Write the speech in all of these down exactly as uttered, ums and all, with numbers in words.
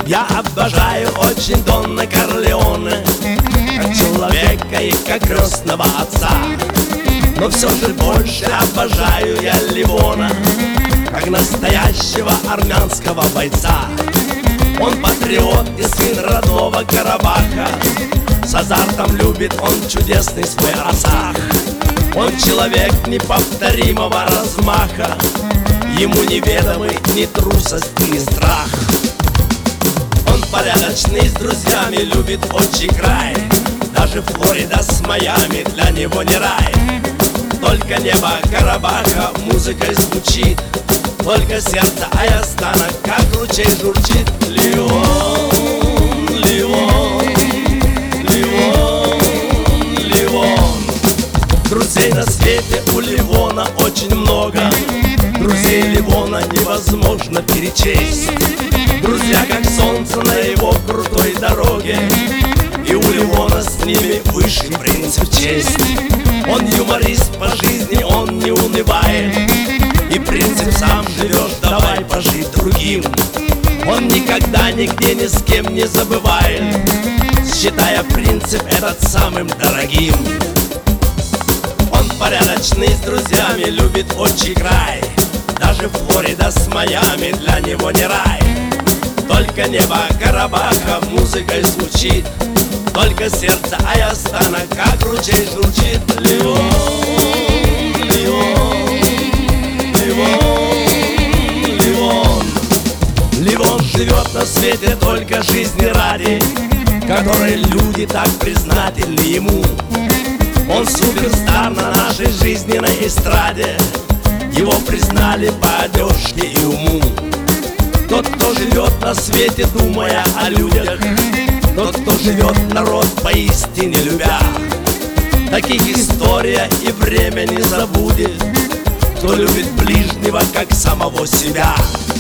Я обожаю очень Дона Корлеоне, как человека и как крестного отца. Но все же больше обожаю я Левона, как настоящего армянского бойца. Он патриот и сын родного Карабаха, с азартом любит он чудесный свой Арцах. Он человек неповторимого размаха, ему неведомы ни трусость, ни страх. Он порядочный, с друзьями любит отчий край, даже Флорида с Майами для него не рай. Только небо Карабаха музыкой звучит, только сердце Айастана как ручей журчит. Левон, Левон, Левон, Левон. Друзей на свете у Левона очень много, друзей Левона невозможно перечесть. Друзья как солнце на его крутой дороге, и у Левона с ними высший принцип честь. Он юморист по жизни, он не унывает, и принцип сам живешь, давай пожить другим. Он никогда нигде ни с кем не забывает, считая принцип этот самым дорогим. Он порядочный, с друзьями любит отчий край, даже Флорида с Майами для него не рай. Только небо Карабаха музыкой звучит, только сердце Айастана как ручей журчит. Левон, Левон, Левон, Левон. Левон живет на свете только жизни ради, которой люди так признательны ему. Он суперстар на нашей жизненной эстраде, его признали по одежке и уму. Тот, кто живет на свете, думая о людях, тот, кто живет народ поистине любя. Таких история и время не забудет, кто любит ближнего, как самого себя.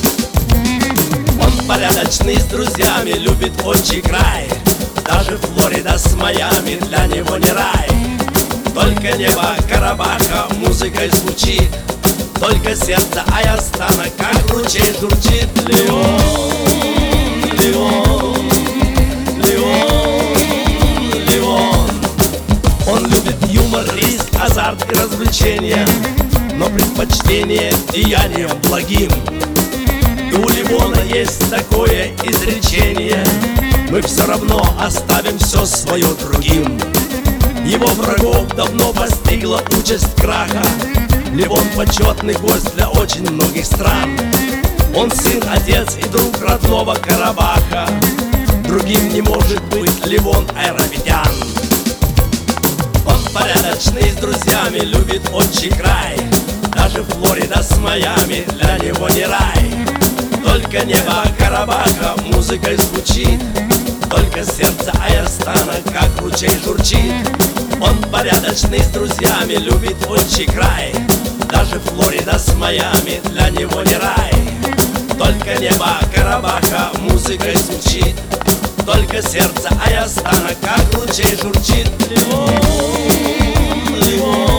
Он порядочный, с друзьями любит отчий край, даже Флорида с Майами для него не рай. Только небо Карабаха музыкой звучит, только сердце Айастана как ручей журчит. Левон, Левон, Левон, Левон. Он любит юмор, риск, азарт и развлечения, но предпочтение деяниям благим. И у Левона есть такое изречение: мы все равно оставим все свое другим. Его врагов давно постигла участь краха, Левон почетный гость для очень многих стран. Он сын, отец и друг родного Карабаха, другим не может быть Левон айрапетян. Он порядочный, с друзьями любит отчий край, даже Флорида с Майами для него не рай. Только небо Карабаха музыкой звучит, только сердце Айастана как ручей журчит. Он порядочный, с друзьями любит отчий край, даже Флорида с Майами для него не рай. Только небо Карабаха музыкой звучит, только сердце Айастана как ручей журчит. Левон, Левон.